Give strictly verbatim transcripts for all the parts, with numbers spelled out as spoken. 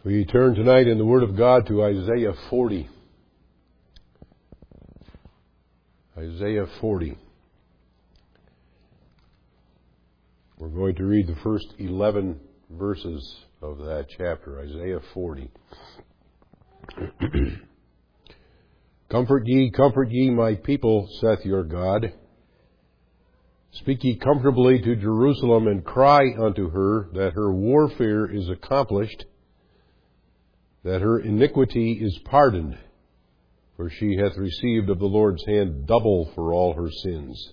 We turn tonight in the Word of God to Isaiah forty. Isaiah forty. We're going to read the first eleven verses of that chapter, Isaiah forty. Comfort ye, comfort ye, my people, saith your God. Speak ye comfortably to Jerusalem, and cry unto her that her warfare is accomplished, that her iniquity is pardoned, for she hath received of the Lord's hand double for all her sins.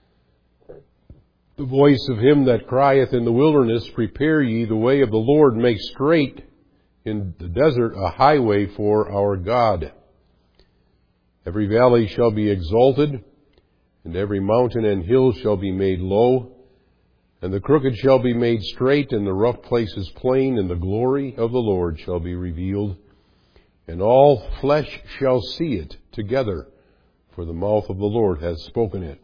The voice of him that crieth in the wilderness, prepare ye the way of the Lord, make straight in the desert a highway for our God. Every valley shall be exalted, and every mountain and hill shall be made low, and the crooked shall be made straight, and the rough places plain, and the glory of the Lord shall be revealed, and all flesh shall see it together, for the mouth of the Lord hath spoken it.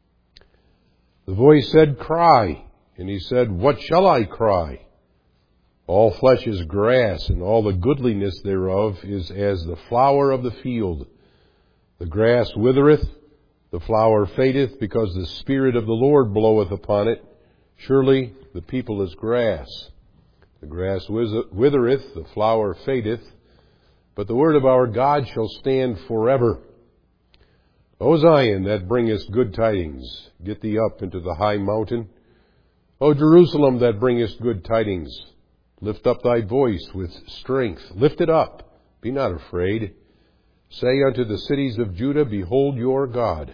The voice said, Cry. And he said, What shall I cry? All flesh is grass, and all the goodliness thereof is as the flower of the field. The grass withereth, the flower fadeth, because the Spirit of the Lord bloweth upon it. Surely the people is grass. The grass withereth, the flower fadeth, but the word of our God shall stand forever. O Zion, that bringest good tidings, get thee up into the high mountain. O Jerusalem, that bringest good tidings, lift up thy voice with strength. Lift it up, be not afraid. Say unto the cities of Judah, Behold your God.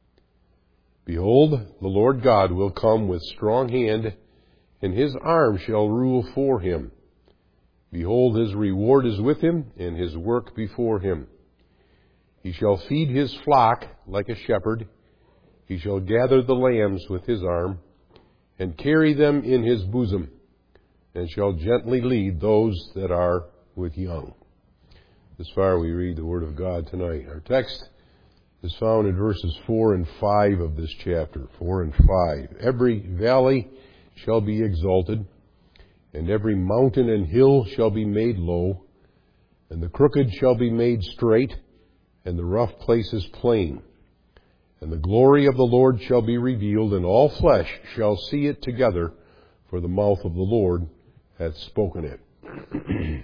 Behold, the Lord God will come with strong hand, and his arm shall rule for him. Behold, his reward is with him, and his work before him. He shall feed his flock like a shepherd. He shall gather the lambs with his arm, and carry them in his bosom, and shall gently lead those that are with young. This far we read the Word of God tonight. Our text is found in verses four and five of this chapter. Four and five. Every valley shall be exalted, and every mountain and hill shall be made low, and the crooked shall be made straight, and the rough places plain. And the glory of the Lord shall be revealed, and all flesh shall see it together, for the mouth of the Lord hath spoken it.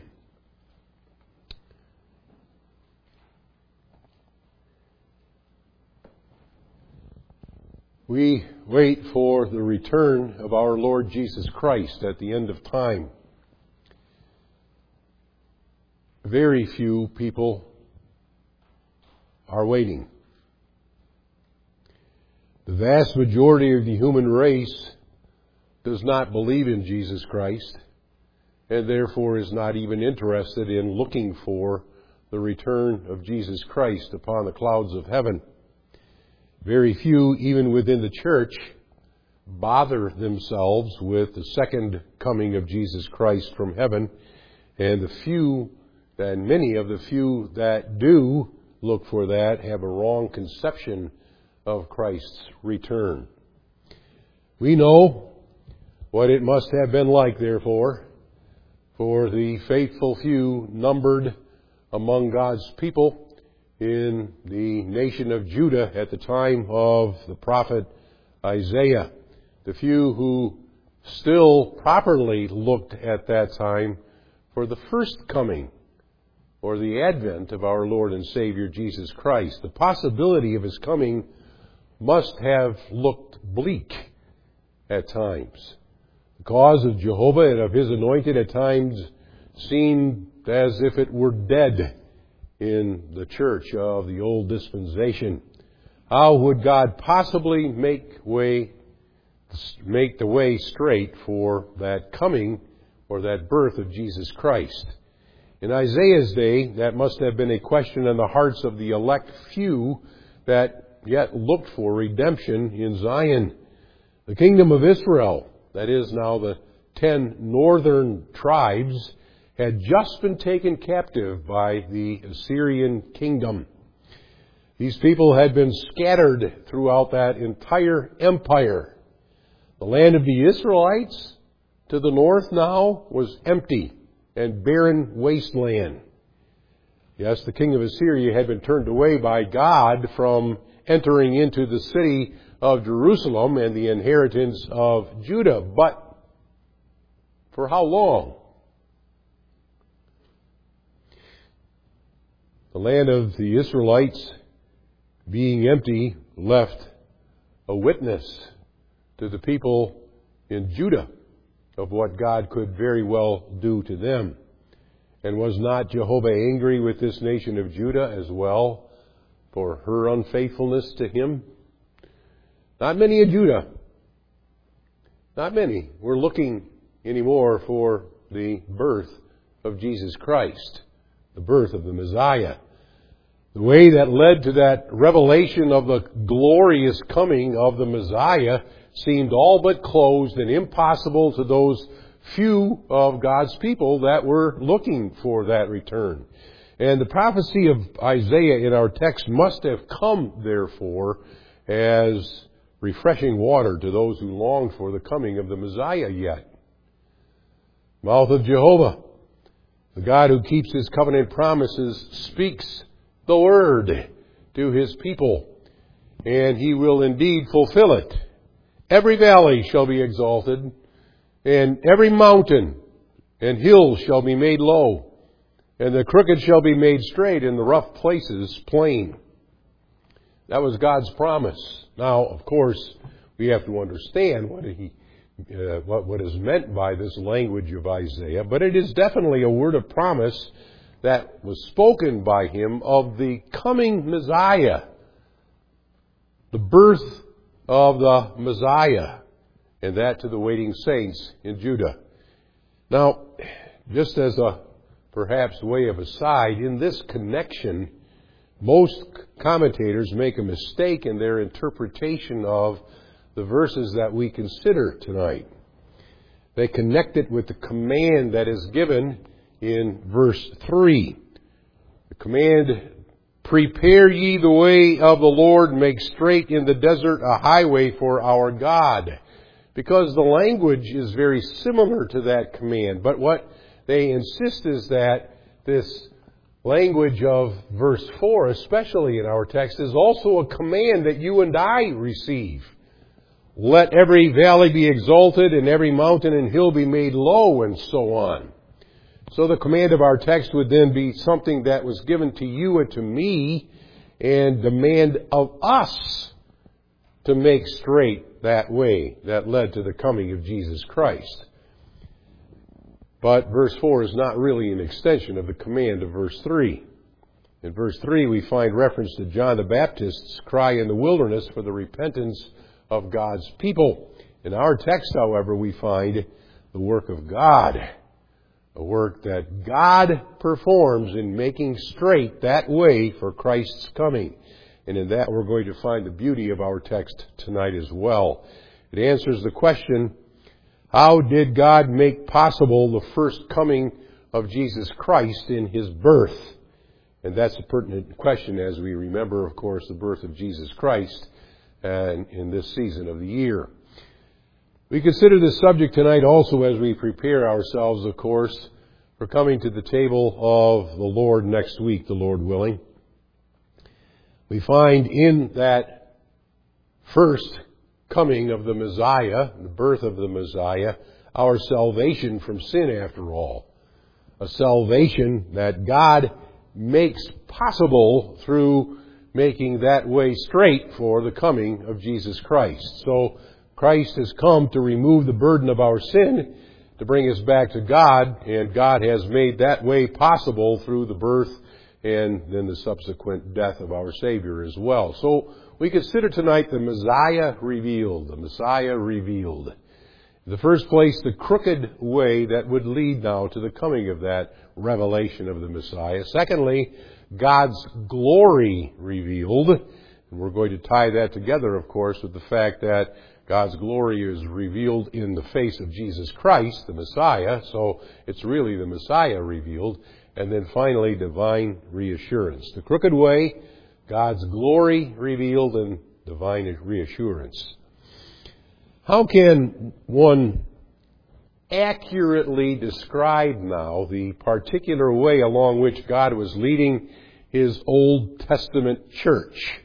We wait for the return of our Lord Jesus Christ at the end of time. Very few people are waiting. The vast majority of the human race does not believe in Jesus Christ, and therefore is not even interested in looking for the return of Jesus Christ upon the clouds of heaven. Very few, even within the church, bother themselves with the second coming of Jesus Christ from heaven, and the few, and many of the few that do look for that have a wrong conception of Christ's return. We know what it must have been like, therefore, for the faithful few numbered among God's people in the nation of Judah at the time of the prophet Isaiah. The few who still properly looked at that time for the first coming or the advent of our Lord and Savior Jesus Christ. The possibility of his coming must have looked bleak at times. The cause of Jehovah and of his anointed at times seemed as if it were dead in the church of the old dispensation. How would God possibly make way, make the way straight for that coming or that birth of Jesus Christ? In Isaiah's day, that must have been a question in the hearts of the elect few that yet looked for redemption in Zion. The kingdom of Israel, that is now the ten northern tribes, had just been taken captive by the Assyrian kingdom. These people had been scattered throughout that entire empire. The land of the Israelites to the north now was empty. and barren wasteland. Yes, the king of Assyria had been turned away by God from entering into the city of Jerusalem and the inheritance of Judah. But for how long? The land of the Israelites, being empty, left a witness to the people in Judah of what God could very well do to them. And was not Jehovah angry with this nation of Judah as well for her unfaithfulness to Him? Not many of Judah, not many, were looking anymore for the birth of Jesus Christ, the birth of the Messiah. The way that led to that revelation of the glorious coming of the Messiah seemed all but closed and impossible to those few of God's people that were looking for that return. And the prophecy of Isaiah in our text must have come, therefore, as refreshing water to those who longed for the coming of the Messiah yet. Mouth of Jehovah, the God who keeps His covenant promises, speaks the word to His people, and He will indeed fulfill it. Every valley shall be exalted, and every mountain and hill shall be made low, and the crooked shall be made straight, and the rough places plain. That was God's promise. Now, of course, we have to understand what he, uh, what, what is meant by this language of Isaiah, but it is definitely a word of promise that was spoken by him of the coming Messiah, the birth of the Messiah, and that to the waiting saints in Judah. Now, just as a perhaps way of aside, in this connection, most commentators make a mistake in their interpretation of the verses that we consider tonight. They connect it with the command that is given in verse three. The command, prepare ye the way of the Lord, make straight in the desert a highway for our God. Because the language is very similar to that command. But what they insist is that this language of verse four, especially in our text, is also a command that you and I receive. Let every valley be exalted and every mountain and hill be made low, and so on. So the command of our text would then be something that was given to you and to me, and demand of us to make straight that way that led to the coming of Jesus Christ. But verse four is not really an extension of the command of verse three. In verse three we find reference to John the Baptist's cry in the wilderness for the repentance of God's people. In our text, however, we find the work of God, a work that God performs in making straight that way for Christ's coming. And in that we're going to find the beauty of our text tonight as well. It answers the question, how did God make possible the first coming of Jesus Christ in His birth? And that's a pertinent question as we remember, of course, the birth of Jesus Christ and in this season of the year. We consider this subject tonight also as we prepare ourselves, of course, for coming to the table of the Lord next week, the Lord willing. We find in that first coming of the Messiah, the birth of the Messiah, our salvation from sin after all. A salvation that God makes possible through making that way straight for the coming of Jesus Christ. So Christ has come to remove the burden of our sin, to bring us back to God, and God has made that way possible through the birth and then the subsequent death of our Savior as well. So we consider tonight the Messiah revealed, the Messiah revealed. In the first place, the crooked way that would lead now to the coming of that revelation of the Messiah. Secondly, God's glory revealed. And we're going to tie that together, of course, with the fact that God's glory is revealed in the face of Jesus Christ, the Messiah. So it's really the Messiah revealed. And then finally, divine reassurance. The crooked way, God's glory revealed, and divine reassurance. How can one accurately describe now the particular way along which God was leading His Old Testament church.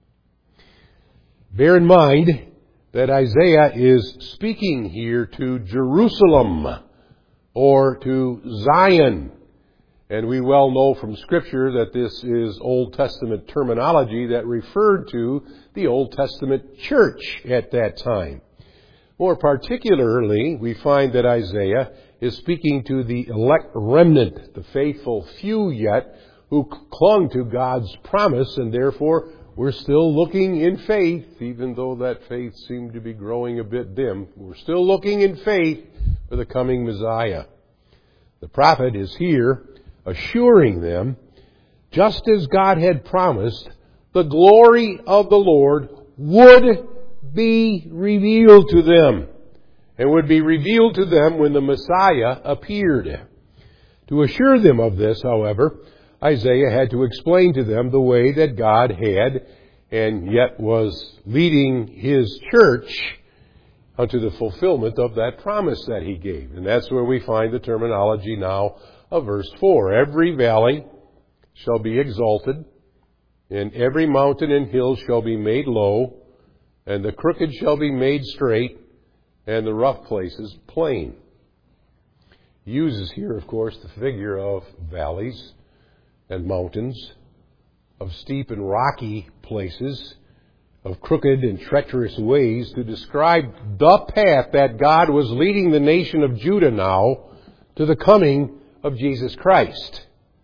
Bear in mind that Isaiah is speaking here to Jerusalem or to Zion. And we well know from Scripture that this is Old Testament terminology that referred to the Old Testament church at that time. More particularly, we find that Isaiah is speaking to the elect remnant, the faithful few yet, who clung to God's promise, and therefore we're still looking in faith, even though that faith seemed to be growing a bit dim. We're still looking in faith for the coming Messiah. The prophet is here assuring them, just as God had promised, the glory of the Lord would be revealed to them, and would be revealed to them when the Messiah appeared. To assure them of this, however, Isaiah had to explain to them the way that God had and yet was leading His church unto the fulfillment of that promise that He gave. And that's where we find the terminology now of verse four. Every valley shall be exalted, and every mountain and hill shall be made low, and the crooked shall be made straight, and the rough places plain. He uses here, of course, the figure of valleys and mountains, of steep and rocky places, of crooked and treacherous ways to describe the path that God was leading the nation of Judah now to the coming of Jesus Christ.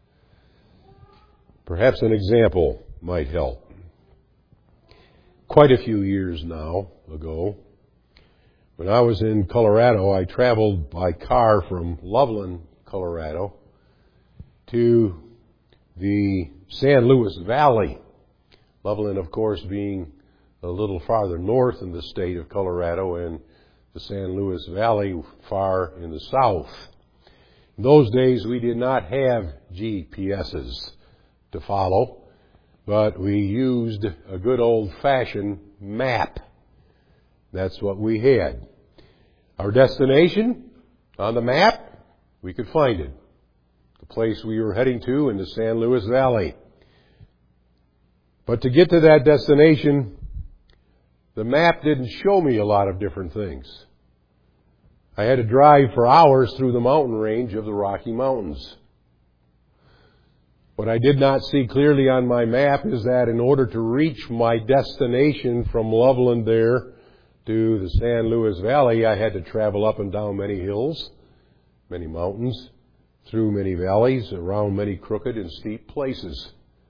Perhaps an example might help. Quite a few years now ago, when I was in Colorado, I traveled by car from Loveland, Colorado, to the San Luis Valley. Loveland, of course, being a little farther north in the state of Colorado, and the San Luis Valley far in the south. In those days, we did not have G P S's to follow, but we used a good old-fashioned map. That's what we had. Our destination on the map, we could find it. The place we were heading to in the San Luis Valley. But to get to that destination, the map didn't show me a lot of different things. I had to drive for hours through the mountain range of the Rocky Mountains. What I did not see clearly on my map is that in order to reach my destination from Loveland there to the San Luis Valley, I had to travel up and down many hills, many mountains, through many valleys, around many crooked and steep places.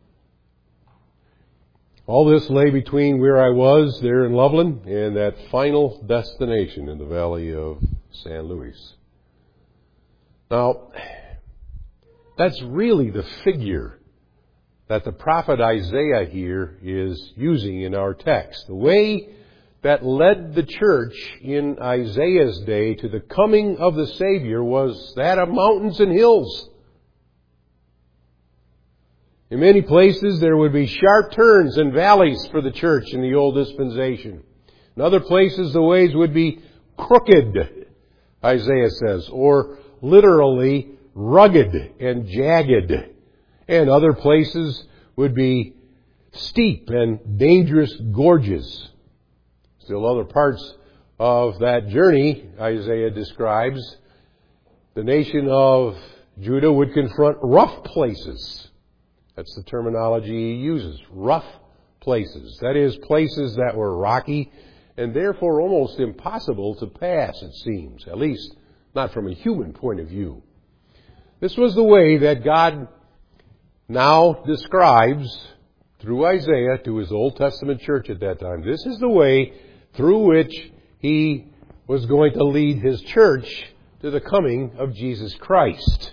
All this lay between where I was there in Loveland and that final destination in the valley of San Luis. Now, that's really the figure that the prophet Isaiah here is using in our text. The way that led the church in Isaiah's day to the coming of the Savior was that of mountains and hills. In many places there would be sharp turns and valleys for the church in the old dispensation. In other places the ways would be crooked, Isaiah says, or literally rugged and jagged. And other places would be steep and dangerous gorges. Still other parts of that journey, Isaiah describes, the nation of Judah would confront rough places. That's the terminology he uses, rough places. That is, places that were rocky and therefore almost impossible to pass, it seems, at least not from a human point of view. This was the way that God now describes through Isaiah to His Old Testament church at that time. This is the way through which He was going to lead His church to the coming of Jesus Christ.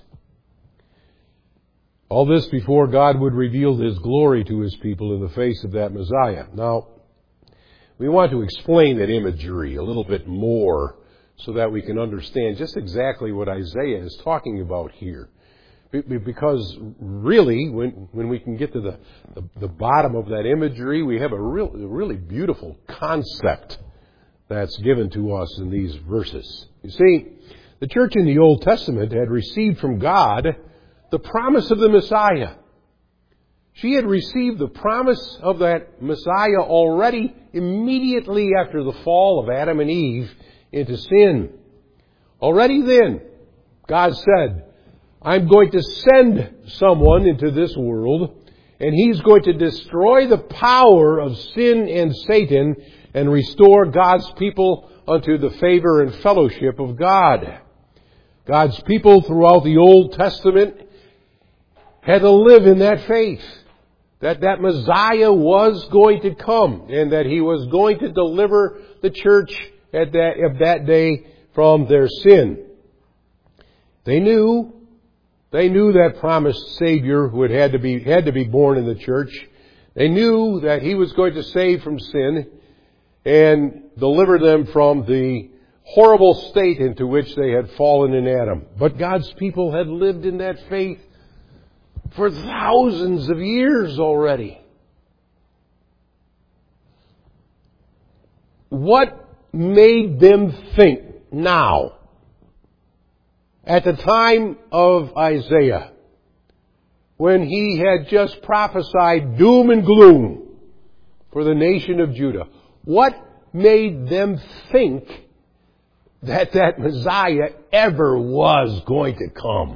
All this before God would reveal His glory to His people in the face of that Messiah. Now, we want to explain that imagery a little bit more so that we can understand just exactly what Isaiah is talking about here. Because really, when, when we can get to the, the, the bottom of that imagery, we have a, real, a really beautiful concept that's given to us in these verses. You see, The church in the Old Testament had received from God the promise of the Messiah. She had received the promise of that Messiah already immediately after the fall of Adam and Eve into sin. Already then, God said, I'm going to send someone into this world, and He's going to destroy the power of sin and Satan and restore God's people unto the favor and fellowship of God. God's people throughout the Old Testament had to live in that faith, that that Messiah was going to come and that He was going to deliver the church at that, of that day from their sin. They knew, they knew that promised Savior who had had to be, had to be born in the church. They knew that He was going to save from sin and deliver them from the horrible state into which they had fallen in Adam. But God's people had lived in that faith for thousands of years already. What made them think now, at the time of Isaiah, when he had just prophesied doom and gloom for the nation of Judah, what made them think that that Messiah ever was going to come?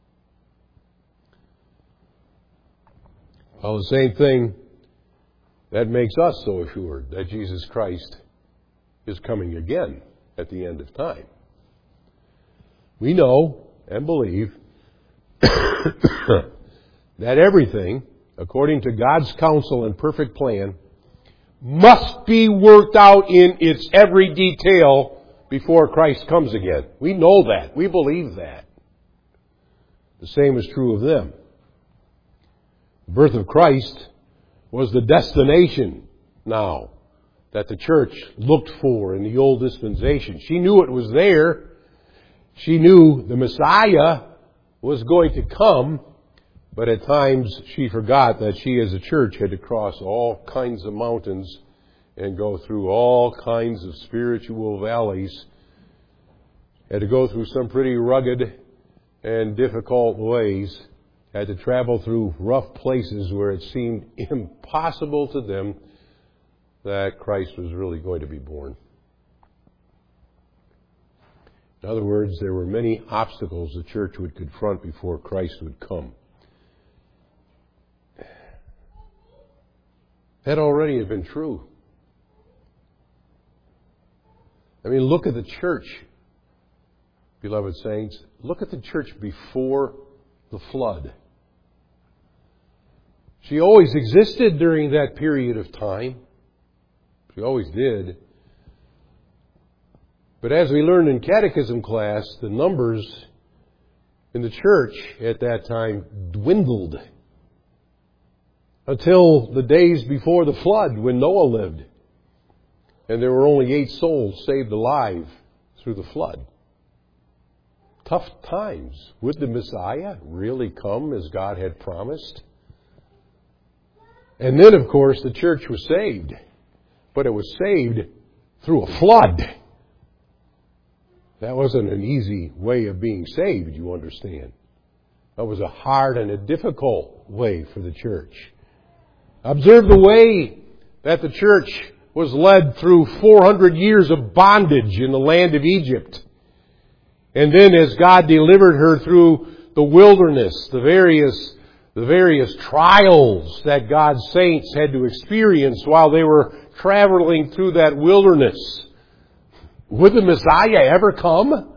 Well, the same thing that makes us so assured that Jesus Christ is coming again at the end of time. We know and believe that everything, according to God's counsel and perfect plan, must be worked out in its every detail before Christ comes again. We know that. We believe that. The same is true of them. The birth of Christ was the destination now that the church looked for in the old dispensation. She knew it was there. She knew the Messiah was going to come, but at times she forgot that she as a church had to cross all kinds of mountains and go through all kinds of spiritual valleys. Had to go through some pretty rugged and difficult ways. Had to travel through rough places where it seemed impossible to them that Christ was really going to be born. In other words, there were many obstacles the church would confront before Christ would come. That already had been true. I mean, look at the church, beloved saints. Look at the church before the flood. She always existed during that period of time. She always did. But as we learned in catechism class, the numbers in the church at that time dwindled until the days before the flood when Noah lived. And there were only eight souls saved alive through the flood. Tough times. Would the Messiah really come as God had promised? And then, of course, the church was saved. But it was saved through a flood. That wasn't an easy way of being saved, you understand. That was a hard and a difficult way for the church. Observe the way that the church was led through four hundred years of bondage in the land of Egypt. And then as God delivered her through the wilderness, the various, the various trials that God's saints had to experience while they were traveling through that wilderness. Would the Messiah ever come?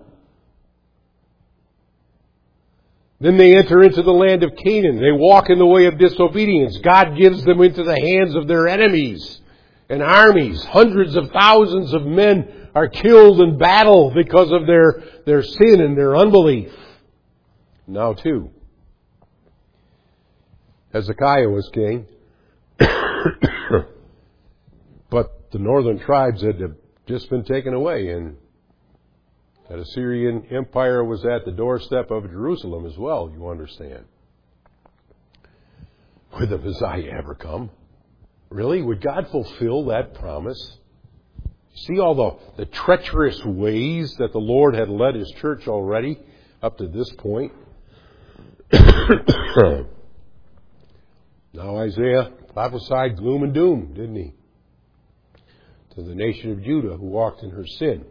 Then they enter into the land of Canaan. They walk in the way of disobedience. God gives them into the hands of their enemies and armies. Hundreds of thousands of men are killed in battle because of their, their sin and their unbelief. Now too, Hezekiah was king, but the northern tribes had just been taken away, and that Assyrian Empire was at the doorstep of Jerusalem as well, you understand. Would the Messiah ever come? Really? Would God fulfill that promise? See all the, the treacherous ways that the Lord had led His church already up to this point? Now Isaiah prophesied gloom and doom, didn't he? To the nation of Judah who walked in her sin.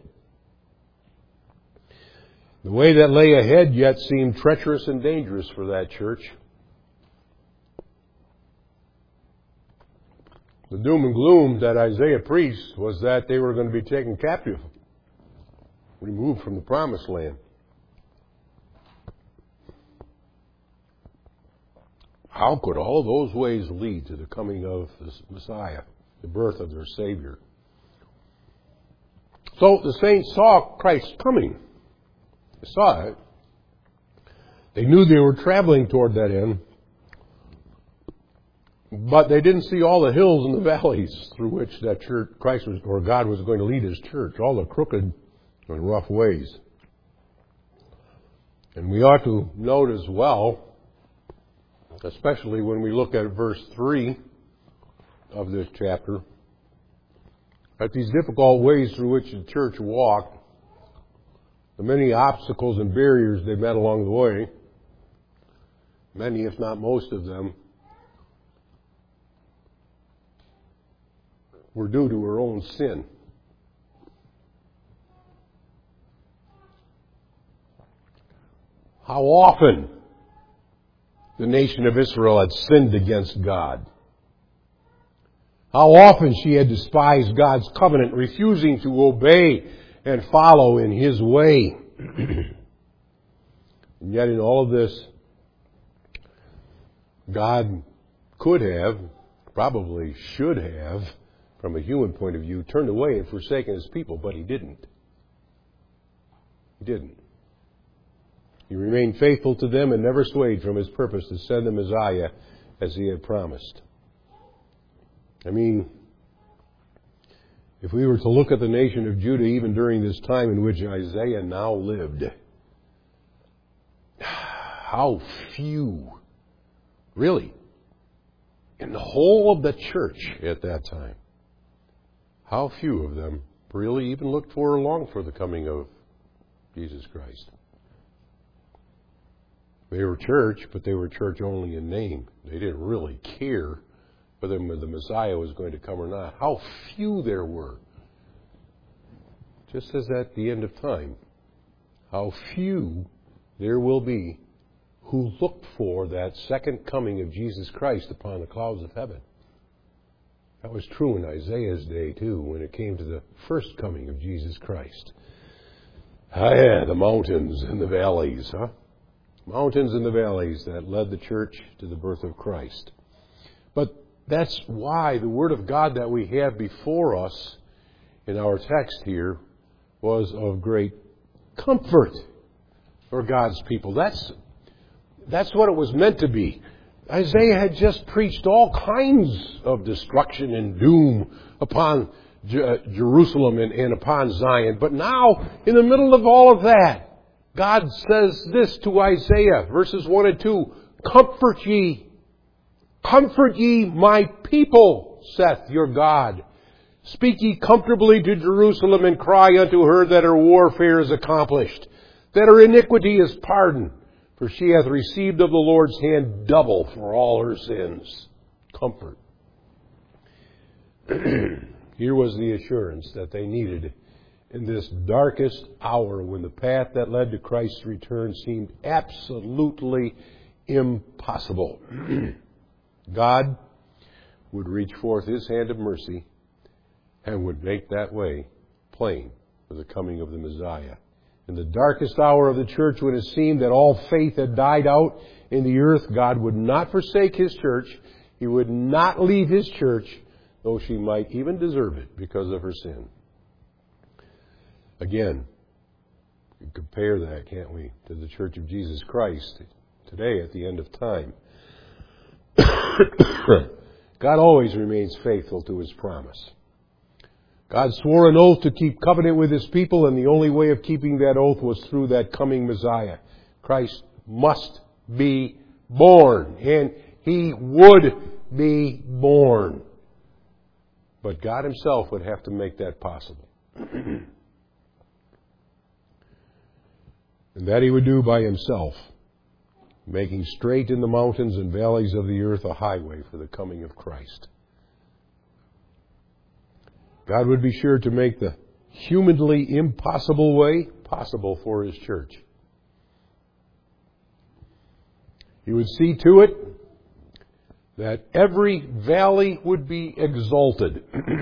The way that lay ahead yet seemed treacherous and dangerous for that church. The doom and gloom that Isaiah preached was that they were going to be taken captive, removed from the promised land. How could all those ways lead to the coming of the Messiah, the birth of their Savior? So the saints saw Christ coming. They saw it. They knew they were traveling toward that end. But they didn't see all the hills and the valleys through which that church, Christ was, or God was going to lead His church, all the crooked and rough ways. And we ought to note as well, especially when we look at verse three of this chapter, that these difficult ways through which the church walked, the many obstacles and barriers they met along the way, many if not most of them, were due to her own sin. How often the nation of Israel had sinned against God. How often she had despised God's covenant, refusing to obey and follow in His way. And yet in all of this, God could have, probably should have, from a human point of view, turned away and forsaken His people, but He didn't. He didn't. He remained faithful to them and never swayed from His purpose to send the Messiah as He had promised. I mean, if we were to look at the nation of Judah even during this time in which Isaiah now lived, how few, really, in the whole of the church at that time, how few of them really even looked for or longed for the coming of Jesus Christ. They were church, but they were church only in name. They didn't really care whether the Messiah was going to come or not. How few there were. Just as at the end of time, how few there will be who looked for that second coming of Jesus Christ upon the clouds of heaven. That was true in Isaiah's day, too, when it came to the first coming of Jesus Christ. Ah, yeah, the mountains and the valleys, huh? Mountains and the valleys that led the church to the birth of Christ. But that's why the Word of God that we have before us in our text here was of great comfort for God's people. That's, that's what it was meant to be. Isaiah had just preached all kinds of destruction and doom upon Je- Jerusalem and, and upon Zion. But now, in the middle of all of that, God says this to Isaiah, verses one and two, "Comfort ye, comfort ye my people, saith your God. Speak ye comfortably to Jerusalem, and cry unto her that her warfare is accomplished, that her iniquity is pardoned, for she hath received of the Lord's hand double for all her sins." Comfort. Here was the assurance that they needed in this darkest hour when the path that led to Christ's return seemed absolutely impossible. God would reach forth His hand of mercy and would make that way plain for the coming of the Messiah. In the darkest hour of the church, when it seemed that all faith had died out in the earth, God would not forsake His church. He would not leave His church, though she might even deserve it because of her sin. Again, we can compare that, can't we, to the Church of Jesus Christ today at the end of time. God always remains faithful to His promise. God swore an oath to keep covenant with His people, and the only way of keeping that oath was through that coming Messiah. Christ must be born, and He would be born. But God Himself would have to make that possible. And that he would do by himself, making straight in the mountains and valleys of the earth a highway for the coming of Christ. God would be sure to make the humanly impossible way possible for His church. He would see to it that every valley would be exalted.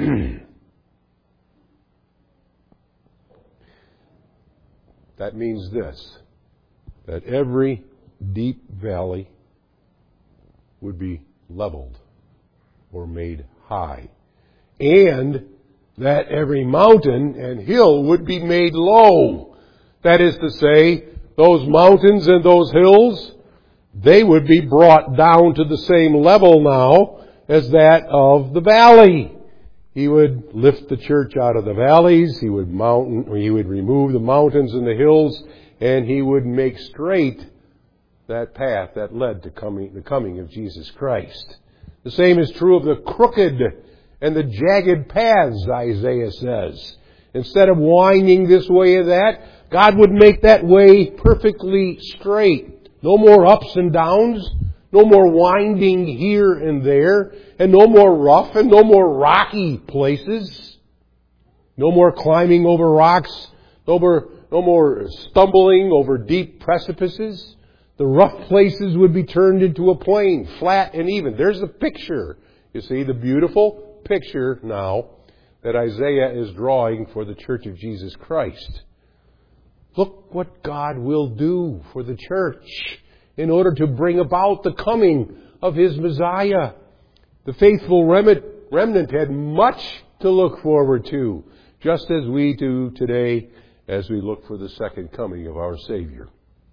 That means this, that every deep valley would be leveled or made high, and that every mountain and hill would be made low. That is to say, those mountains and those hills, they would be brought down to the same level now as that of the valley. He would lift the church out of the valleys, he would mountain, or he would remove the mountains and the hills, and he would make straight that path that led to coming, the coming of Jesus Christ. The same is true of the crooked and the jagged paths, Isaiah says. Instead of winding this way or that, God would make that way perfectly straight. No more ups and downs, no more winding here and there, and no more rough and no more rocky places. No more climbing over rocks, no more, no more stumbling over deep precipices. The rough places would be turned into a plain, flat and even. There's the picture. You see, the beautiful picture now that Isaiah is drawing for the church of Jesus Christ. Look what God will do for the church in order to bring about the coming of His Messiah. The faithful remnant had much to look forward to, just as we do today as we look for the second coming of our Savior.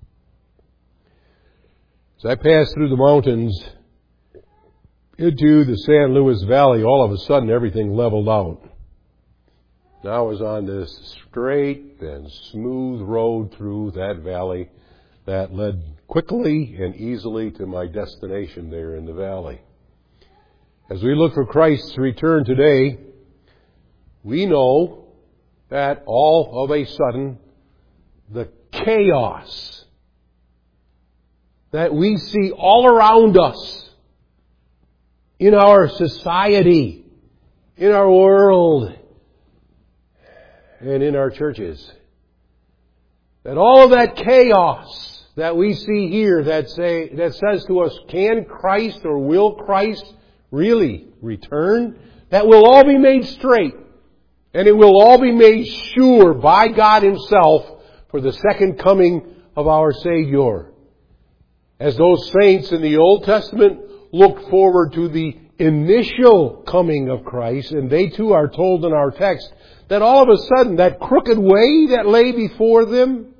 As I passed through the mountains into the San Luis Valley, all of a sudden everything leveled out. Now I was on this straight and smooth road through that valley that led quickly and easily to my destination there in the valley. As we look for Christ's return today, we know that all of a sudden the chaos that we see all around us in our society, in our world, and in our churches, that all of that chaos that we see here that say that says to us, can Christ or will Christ really return? That will all be made straight, and it will all be made sure by God Himself for the second coming of our Savior. As those saints in the Old Testament looked forward to the initial coming of Christ, and they too are told in our text that all of a sudden that crooked way that lay before them,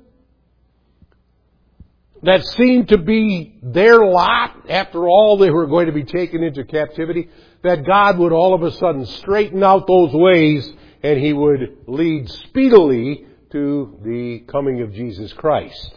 that seemed to be their lot after all they were going to be taken into captivity, that God would all of a sudden straighten out those ways and He would lead speedily to the coming of Jesus Christ.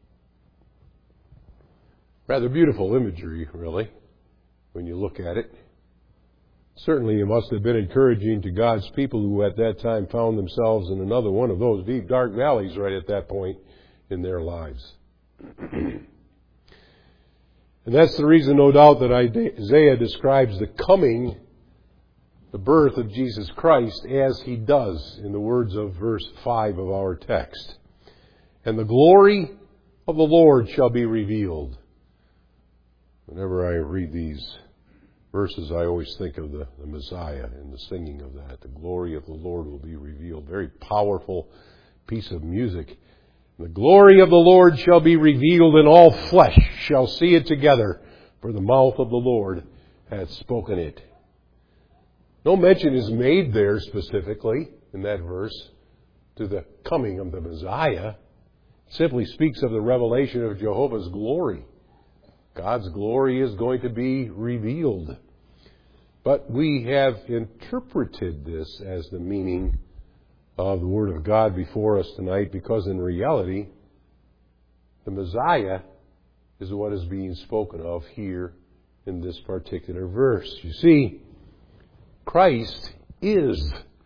Rather beautiful imagery, really, when you look at it. Certainly it must have been encouraging to God's people who at that time found themselves in another one of those deep, dark valleys right at that point in their lives. And that's the reason, no doubt, that Isaiah describes the coming, the birth of Jesus Christ as he does in the words of verse five of our text. And the glory of the Lord shall be revealed. Whenever I read these verses, I always think of the, the Messiah and the singing of that. The glory of the Lord will be revealed. Very powerful piece of music. The glory of the Lord shall be revealed, and all flesh shall see it together, for the mouth of the Lord hath spoken it. No mention is made there specifically in that verse to the coming of the Messiah. It simply speaks of the revelation of Jehovah's glory. God's glory is going to be revealed. But we have interpreted this as the meaning of the Word of God before us tonight, because in reality, the Messiah is what is being spoken of here in this particular verse. You see, Christ is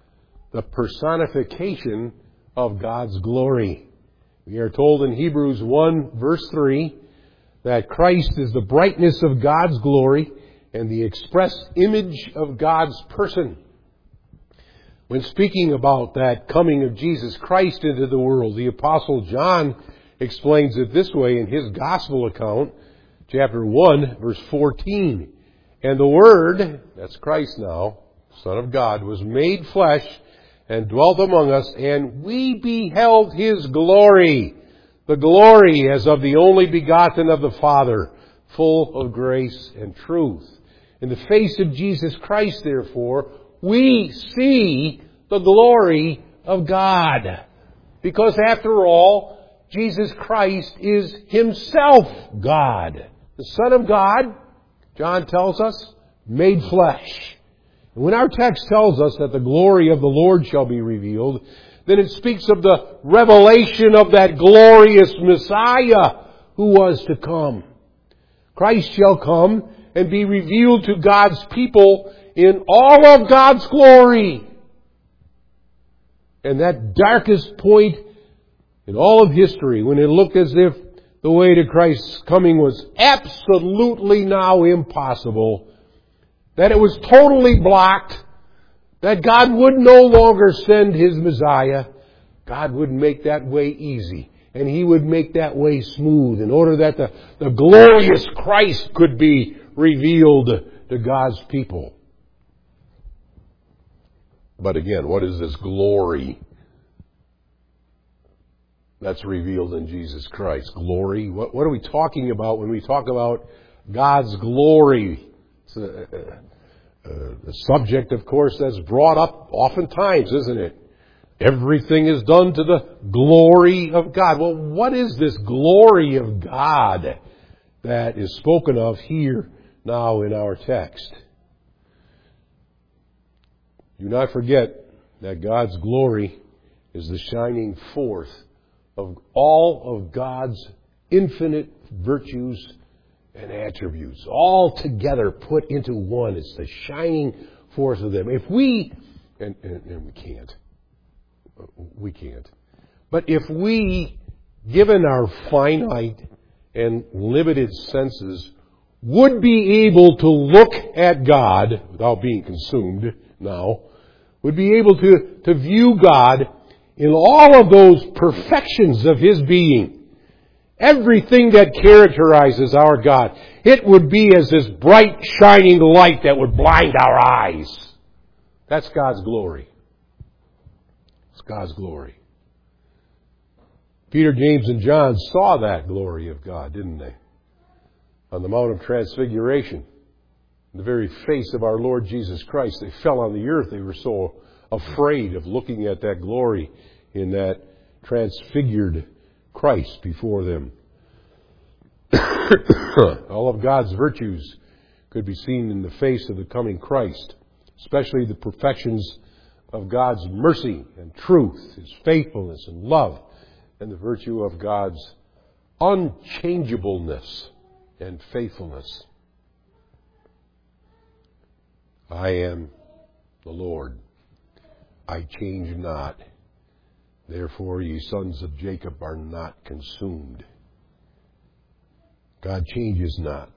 the personification of God's glory. We are told in Hebrews one, verse three, that Christ is the brightness of God's glory and the express image of God's person. When speaking about that coming of Jesus Christ into the world, the Apostle John explains it this way in his Gospel account, chapter one, verse fourteen. And the Word, that's Christ now, Son of God, was made flesh and dwelt among us, and we beheld His glory, the glory as of the only begotten of the Father, full of grace and truth. In the face of Jesus Christ, therefore, we see the glory of God. Because after all, Jesus Christ is Himself God. The Son of God, John tells us, made flesh. And when our text tells us that the glory of the Lord shall be revealed, then it speaks of the revelation of that glorious Messiah who was to come. Christ shall come and be revealed to God's people in all of God's glory. And that darkest point in all of history, when it looked as if the way to Christ's coming was absolutely now impossible, that it was totally blocked, that God would no longer send His Messiah, God would make that way easy. And He would make that way smooth in order that the, the glorious Christ could be revealed to God's people. But again, what is this glory that's revealed in Jesus Christ? Glory? What, what are we talking about when we talk about God's glory? It's a, a, a subject, of course, that's brought up oftentimes, isn't it? Everything is done to the glory of God. Well, what is this glory of God that is spoken of here now in our text? Do not forget that God's glory is the shining forth of all of God's infinite virtues and attributes, all together put into one. It's the shining forth of them. If we, and, and, and we can't, we can't, but if we, given our finite and limited senses, would be able to look at God without being consumed now, would be able to, to view God in all of those perfections of His being, everything that characterizes our God, it would be as this bright shining light that would blind our eyes. That's God's glory. It's God's glory. Peter, James, and John saw that glory of God, didn't they? On the Mount of Transfiguration, in the very face of our Lord Jesus Christ, they fell on the earth. They were so afraid of looking at that glory in that transfigured Christ before them. All of God's virtues could be seen in the face of the coming Christ, especially the perfections of God's mercy and truth, His faithfulness and love, and the virtue of God's unchangeableness and faithfulness. I am the Lord. I change not. Therefore, ye sons of Jacob are not consumed. God changes not.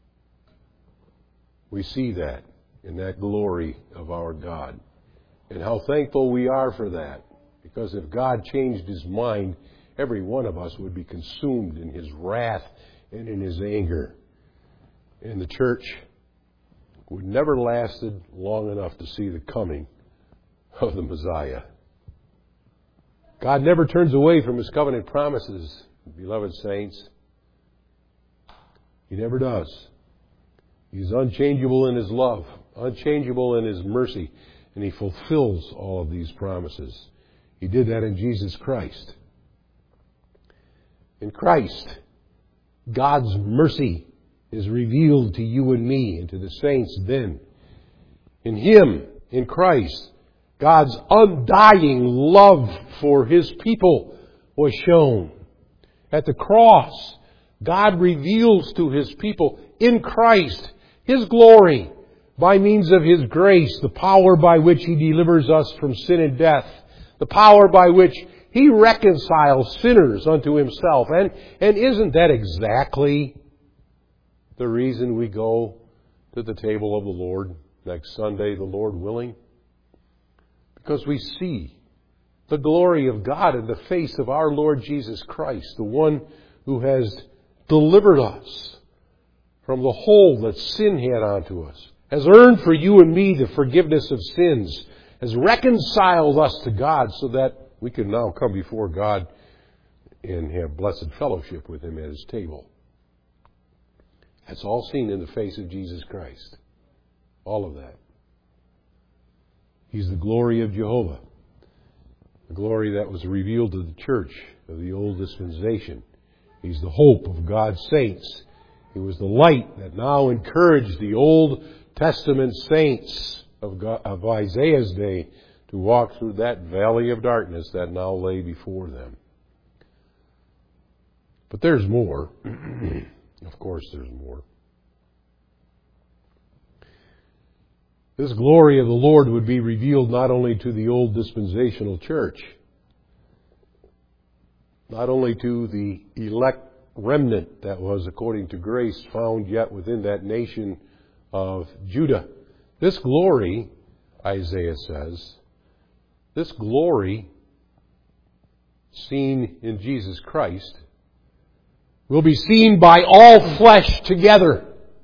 We see that in that glory of our God. And how thankful we are for that. Because if God changed His mind, every one of us would be consumed in His wrath and in His anger. And the church would never lasted long enough to see the coming of the Messiah. God never turns away from His covenant promises, beloved saints. He never does. He's unchangeable in His love, unchangeable in His mercy, and He fulfills all of these promises. He did that in Jesus Christ. In Christ, God's mercy is revealed to you and me and to the saints then. In Him, in Christ, God's undying love for His people was shown. At the cross, God reveals to His people in Christ His glory, by means of His grace, the power by which He delivers us from sin and death, the power by which He reconciles sinners unto Himself. And, and isn't that exactly the reason we go to the table of the Lord next Sunday, the Lord willing? Because we see the glory of God in the face of our Lord Jesus Christ, the one who has delivered us from the hold that sin had onto us, has earned for you and me the forgiveness of sins, has reconciled us to God so that we can now come before God and have blessed fellowship with Him at His table. That's all seen in the face of Jesus Christ. All of that. He's the glory of Jehovah. The glory that was revealed to the church of the old dispensation. He's the hope of God's saints. He was the light that now encouraged the Old Testament saints of, God, of Isaiah's day to walk through that valley of darkness that now lay before them. But there's more. Of course there's more. This glory of the Lord would be revealed not only to the old dispensational church, not only to the elect remnant that was, according to grace, found yet within that nation of Judah. This glory, Isaiah says, this glory seen in Jesus Christ will be seen by all flesh together.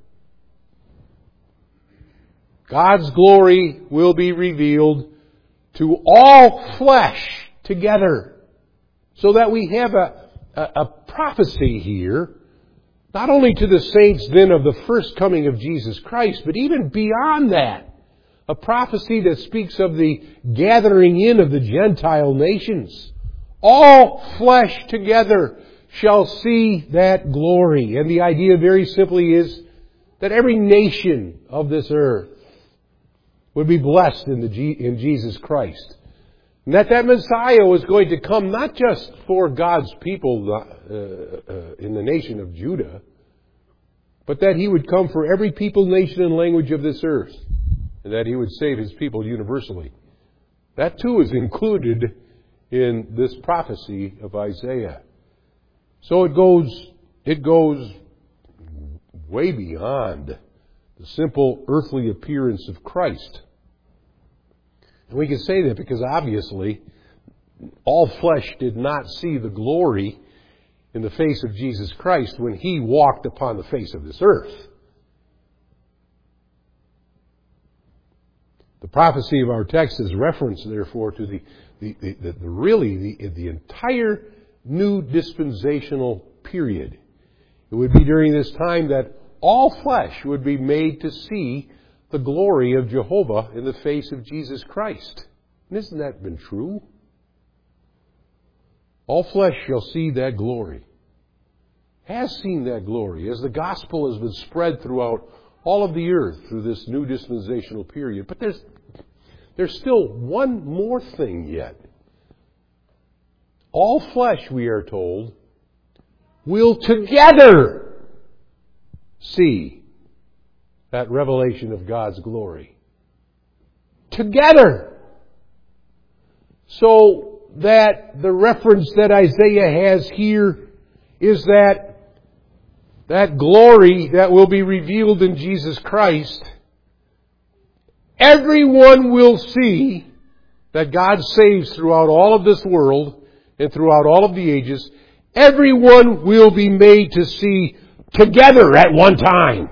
God's glory will be revealed to all flesh together. So that we have a, a, a prophecy here, not only to the saints then of the first coming of Jesus Christ, but even beyond that. A prophecy that speaks of the gathering in of the Gentile nations. All flesh together shall see that glory. And the idea very simply is that every nation of this earth would be blessed in, the G- in Jesus Christ. And that that Messiah was going to come not just for God's people uh, uh, in the nation of Judah, but that He would come for every people, nation, and language of this earth. And that He would save His people universally. That too is included in this prophecy of Isaiah. So it goes, it goes way beyond the simple earthly appearance of Christ. And we can say that because obviously all flesh did not see the glory in the face of Jesus Christ when He walked upon the face of this earth. The prophecy of our text is reference, therefore, to the, the, the, the, the really the, the entire new dispensational period. It would be during this time that all flesh would be made to see the glory of Jehovah in the face of Jesus Christ. And isn't that been true? All flesh shall see that glory. Has seen that glory as the gospel has been spread throughout all of the earth through this new dispensational period. But there's there's still one more thing yet. All flesh, we are told, will together see that revelation of God's glory. Together. So that the reference that Isaiah has here is that that glory that will be revealed in Jesus Christ, everyone will see that God saves throughout all of this world and throughout all of the ages. Everyone will be made to see together at one time.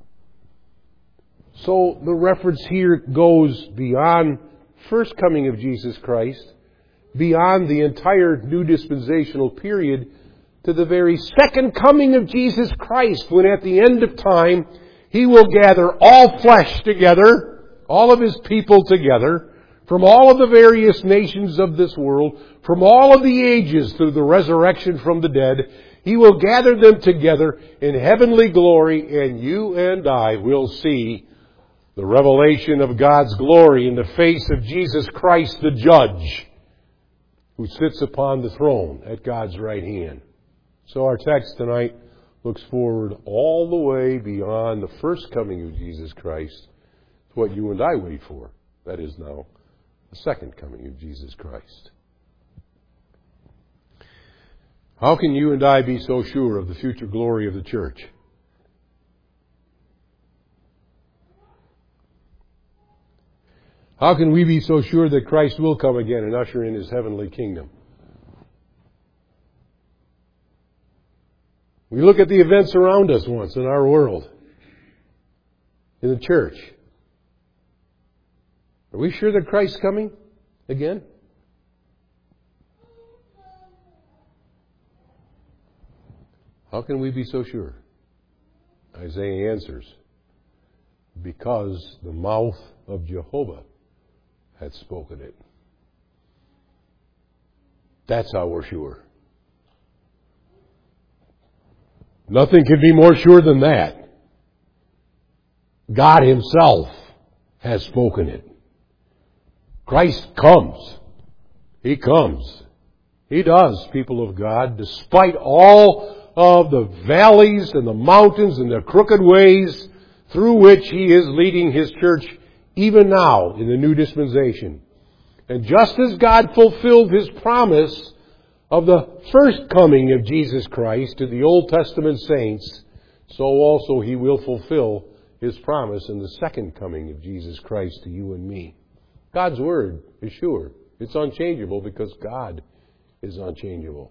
So the reference here goes beyond first coming of Jesus Christ, beyond the entire new dispensational period, to the very second coming of Jesus Christ, when at the end of time He will gather all flesh together, all of His people together, from all of the various nations of this world, from all of the ages through the resurrection from the dead. He will gather them together in heavenly glory, and you and I will see the revelation of God's glory in the face of Jesus Christ, the Judge, who sits upon the throne at God's right hand. So our text tonight looks forward all the way beyond the first coming of Jesus Christ what you and I wait for. That is now the second coming of Jesus Christ. How can you and I be so sure of the future glory of the church? How can we be so sure that Christ will come again and usher in His heavenly kingdom? We look at the events around us once in our world, in the church. Are we sure that Christ's coming again? How can we be so sure? Isaiah answers, because the mouth of Jehovah had spoken it. That's how we're sure. Nothing can be more sure than that. God Himself has spoken it. Christ comes. He comes. He does, people of God, despite all of the valleys and the mountains and the crooked ways through which He is leading His church even now in the new dispensation. And just as God fulfilled His promise of the first coming of Jesus Christ to the Old Testament saints, so also He will fulfill His promise in the second coming of Jesus Christ to you and me. God's Word is sure. It's unchangeable because God is unchangeable.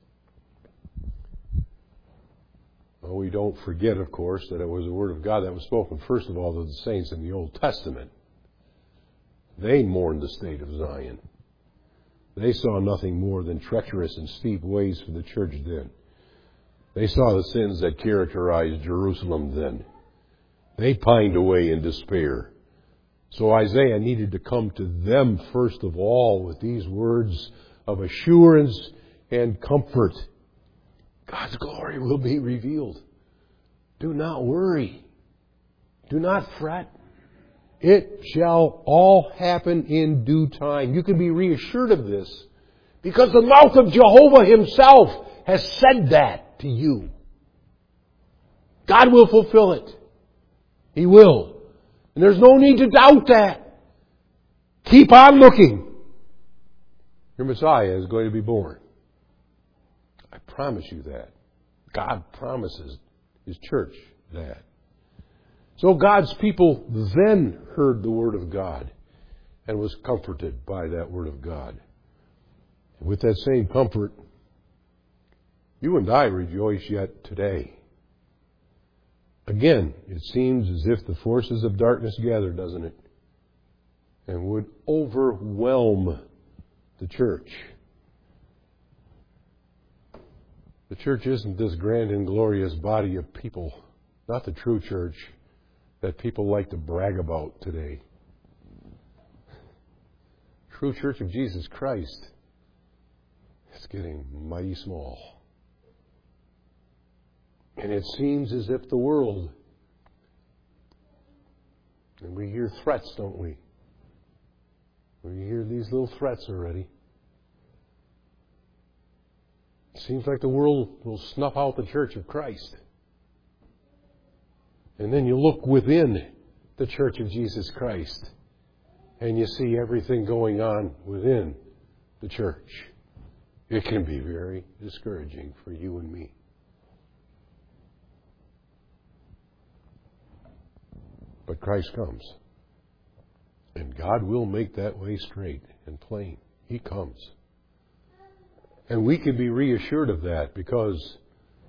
Well, we don't forget, of course, that it was the Word of God that was spoken, first of all, to the saints in the Old Testament. They mourned the state of Zion. They saw nothing more than treacherous and steep ways for the church then. They saw the sins that characterized Jerusalem then. They pined away in despair. So Isaiah needed to come to them first of all with these words of assurance and comfort. God's glory will be revealed. Do not worry. Do not fret. It shall all happen in due time. You can be reassured of this because the mouth of Jehovah Himself has said that to you. God will fulfill it. He will. And there's no need to doubt that. Keep on looking. Your Messiah is going to be born. I promise you that. God promises His church that. So God's people then heard the Word of God and was comforted by that Word of God. And with that same comfort, you and I rejoice yet today. Again, it seems as if the forces of darkness gather, doesn't it? And would overwhelm the church. The church isn't this grand and glorious body of people, not the true church that people like to brag about today. True Church of Jesus Christ is getting mighty small. And it seems as if the world, and we hear threats, don't we? We hear these little threats already. It seems like the world will snuff out the Church of Christ. And then you look within the Church of Jesus Christ and you see everything going on within the church. It can be very discouraging for you and me. But Christ comes. And God will make that way straight and plain. He comes. And we can be reassured of that because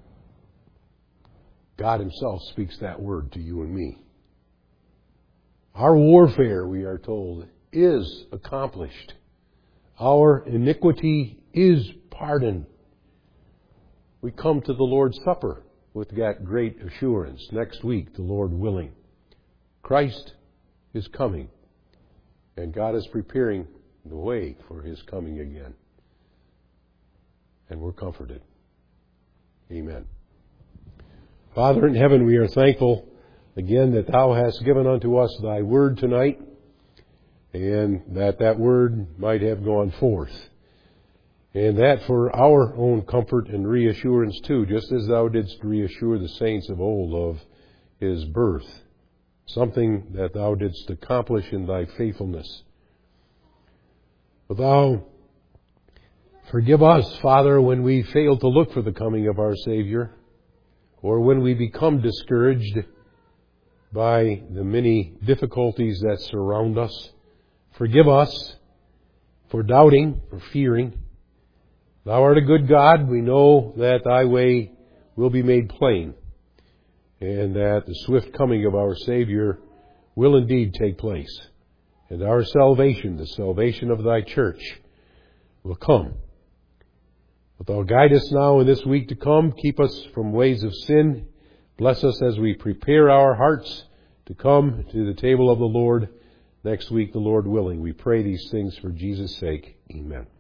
God Himself speaks that word to you and me. Our warfare, we are told, is accomplished. Our iniquity is pardoned. We come to the Lord's Supper with that great assurance next week, the Lord willing. Christ is coming, and God is preparing the way for His coming again. And we're comforted. Amen. Father in heaven, we are thankful again that Thou hast given unto us Thy word tonight, and that that word might have gone forth. And that for our own comfort and reassurance too, just as Thou didst reassure the saints of old of His birth something that thou didst accomplish in thy faithfulness. But thou forgive us, Father, when we fail to look for the coming of our Savior, or when we become discouraged by the many difficulties that surround us. Forgive us for doubting, for fearing. Thou art a good God. We know that thy way will be made plain, and that the swift coming of our Savior will indeed take place, and our salvation, the salvation of thy church, will come. But thou guide us now in this week to come. Keep us from ways of sin. Bless us as we prepare our hearts to come to the table of the Lord next week, the Lord willing. We pray these things for Jesus' sake. Amen.